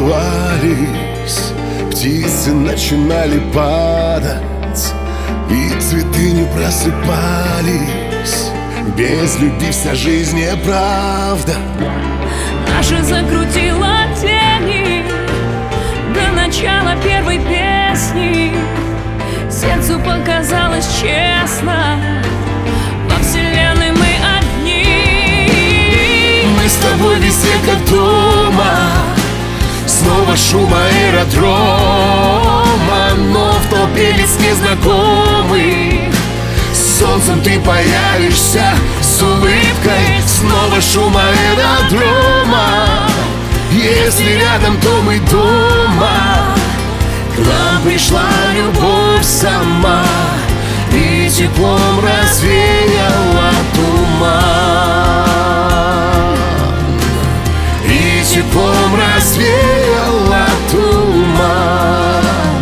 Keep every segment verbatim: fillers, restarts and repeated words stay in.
закрывались, птицы начинали падать, и цветы не просыпались. Без любви вся жизнь неправда. Наша закрутила тени до начала первой песни. Сердцу показалось честно, во вселенной мы одни. Мы с тобой везде как дома, снова шум аэродрома, но в толпе лиц незнакомых солнцем ты появишься с улыбкой. Снова шум аэродрома, если рядом, то мы дома. К нам пришла любовь сама и теплом развеяла туман, и теплом развеяла туман.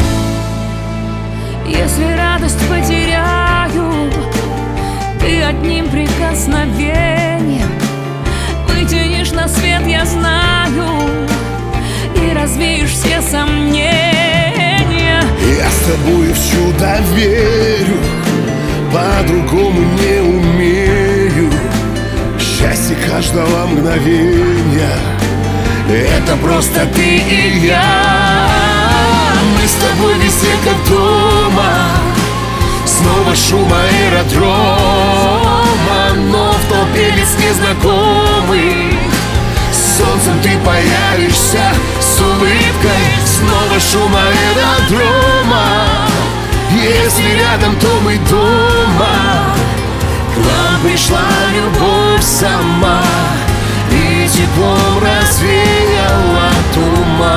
Если радость потеряю, ты одним прикосновением вытянешь на свет, я знаю, и развеешь все сомнения. Я с тобой в чудо верю, по-другому не умею. Счастье каждого мгновения — это просто ты и я. Мы с тобой везде как дома, снова шум аэродрома, но в толпе лиц незнакомых солнцем ты появишься с улыбкой. Снова шум аэродрома, если рядом, то мы дома. К нам пришла любовь сама и теплом развеяла туман.